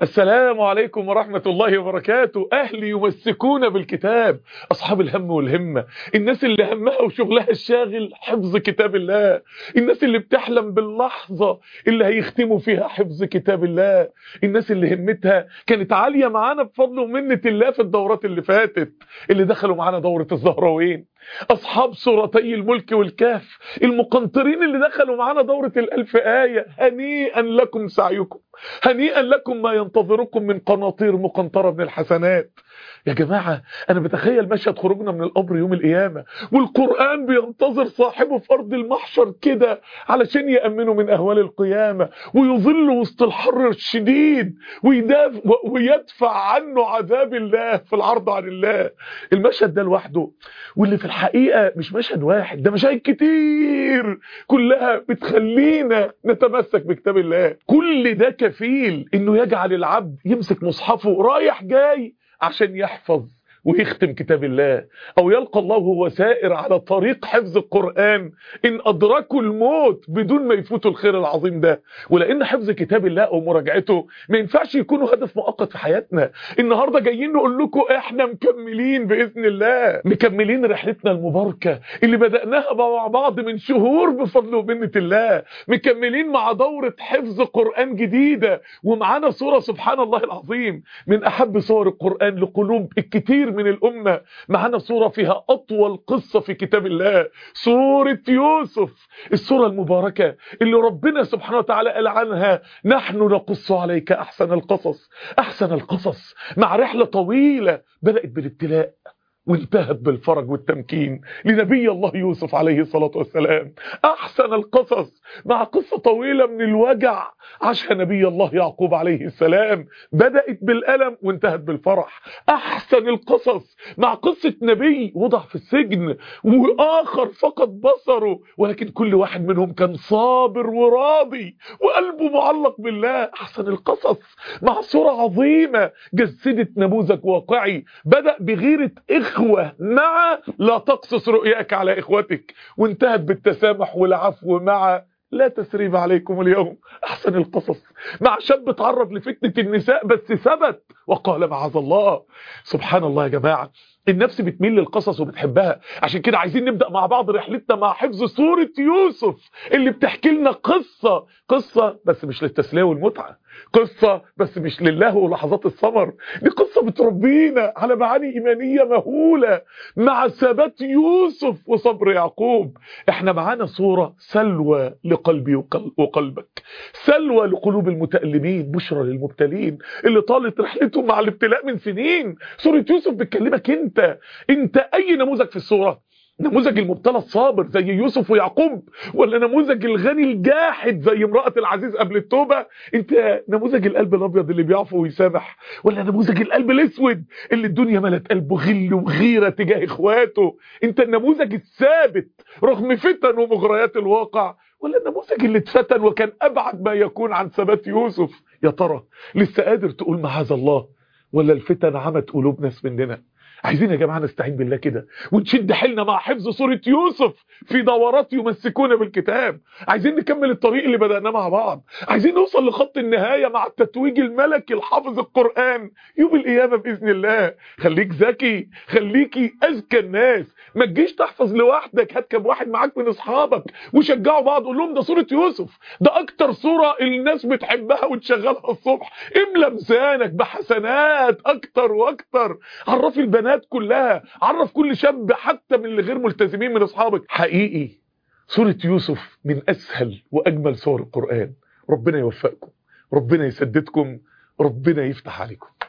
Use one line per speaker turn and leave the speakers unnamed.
السلام عليكم ورحمة الله وبركاته. أهل يمسكون بالكتاب، أصحاب الهم والهمة، الناس اللي همها وشغلها الشاغل حفظ كتاب الله، الناس اللي بتحلم باللحظة اللي هيختموا فيها حفظ كتاب الله، الناس اللي همتها كانت عالية معانا بفضل ومنة الله في الدورات اللي فاتت، اللي دخلوا معانا دورة الزهراوين، أصحاب سورتي الملك والكهف، المقنطرين اللي دخلوا معانا دورة الألف آية. هنيئا لكم سعيكم، هنيئا لكم ما ينتظركم من قناطير مقنطرة من الحسنات. يا جماعة أنا بتخيل مشهد خروجنا من القبر يوم القيامة والقرآن بينتظر صاحبه في أرض المحشر كده علشان يأمنه من أهوال القيامة ويظل وسط الحر الشديد ويدفع عنه عذاب الله في العرض عن الله. المشهد ده لوحده، واللي في الحقيقة مش مشهد واحد، ده مشاهد كتير كلها بتخلينا نتمسك بكتاب الله. كل ده كفيل إنه يجعل العبد يمسك مصحفه رايح جاي عشان يحفظ ويختم كتاب الله، أو يلقى الله وهو سائر على طريق حفظ القرآن إن أدركوا الموت بدون ما يفوتوا الخير العظيم ده. ولأن حفظ كتاب الله أو مراجعته ما ينفعش يكونوا هدف مؤقت في حياتنا. النهاردة جايين نقول لكم إحنا مكملين بإذن الله، مكملين رحلتنا المباركة اللي بدأناها مع بعض من شهور بفضل ومنة الله، مكملين مع دورة حفظ قرآن جديدة، ومعانا سورة سبحان الله العظيم من أحب سور القرآن لقلوب الكثير من الأمة. معانا سورة فيها أطول قصة في كتاب الله، سورة يوسف، السورة المباركة اللي ربنا سبحانه وتعالى قال عنها نحن نقص عليك أحسن القصص. أحسن القصص مع رحلة طويلة بدأت بالابتلاء وانتهت بالفرج والتمكين لنبي الله يوسف عليه الصلاة والسلام. أحسن القصص مع قصة طويلة من الوجع عاشها نبي الله يعقوب عليه السلام، بدأت بالألم وانتهت بالفرح. أحسن القصص مع قصة نبي وضع في السجن وآخر فقد بصره، ولكن كل واحد منهم كان صابر وراضي وقلبه معلق بالله. أحسن القصص مع سورة عظيمة جسدت نموذج واقعي بدأ بغيرة إخوة مع لا تقصص رؤياك على إخوتك، وانتهت بالتسامح والعفو مع لا تسريب عليكم اليوم. أحسن القصص مع شاب تعرض لفتنة النساء بس ثبت وقال معاذ الله. سبحان الله يا جماعة، النفس بتميل للقصص وبتحبها، عشان كده عايزين نبدأ مع بعض رحلتنا مع حفظ سورة يوسف اللي بتحكي لنا قصة بس مش للتسلية والمتعة، قصة بس مش لله ولحظات الثمر، دي قصة بتربينا على معاني إيمانية مهولة مع ثبات يوسف وصبر يعقوب. احنا معانا صورة سلوى لقلبي وقلبك، سلوى لقلوب المتألمين، بشرى للمبتلين اللي طالت رحلتهم مع الابتلاء من سنين. سورة يوسف بتكلمك انت اي نموذج في الصورة؟ نموذج المبتلى الصابر زي يوسف ويعقوب، ولا نموذج الغني الجاحد زي امرأة العزيز قبل التوبة؟ انت نموذج القلب الابيض اللي بيعفو ويسامح، ولا نموذج القلب الاسود اللي الدنيا ملت قلبه غل وغيرة تجاه اخواته؟ انت النموذج الثابت رغم فتن ومغريات الواقع، ولا النموذج اللي اتفتن وكان ابعد ما يكون عن ثبات يوسف؟ يا ترى لسه قادر تقول معاذ الله، ولا الفتن عمت قلوب ناس مننا؟ عايزين يا جماعة نستعين بالله كده ونشد حيلنا مع حفظ سورة يوسف في دورات يمسكون بالكتاب. عايزين نكمل الطريق اللي بدأناه مع بعض، عايزين نوصل لخط النهاية مع التتويج الملكي الحافظ القرآن يوم القيامة بإذن الله. خليك ذكي، خليكي أذكى الناس، ما تجيش تحفظ لوحدك، هات كم واحد معاك من أصحابك وشجعوا بعض، قول لهم ده سورة يوسف، ده أكتر سورة الناس بتحبها وتشغلها الصبح، املى ميزانك بحسنات أكتر وأكتر. عرفي البنات كلها، عرف كل شاب حتى من اللي غير ملتزمين من اصحابك. حقيقي سورة يوسف من اسهل واجمل سور القرآن. ربنا يوفقكم، ربنا يسددكم، ربنا يفتح عليكم.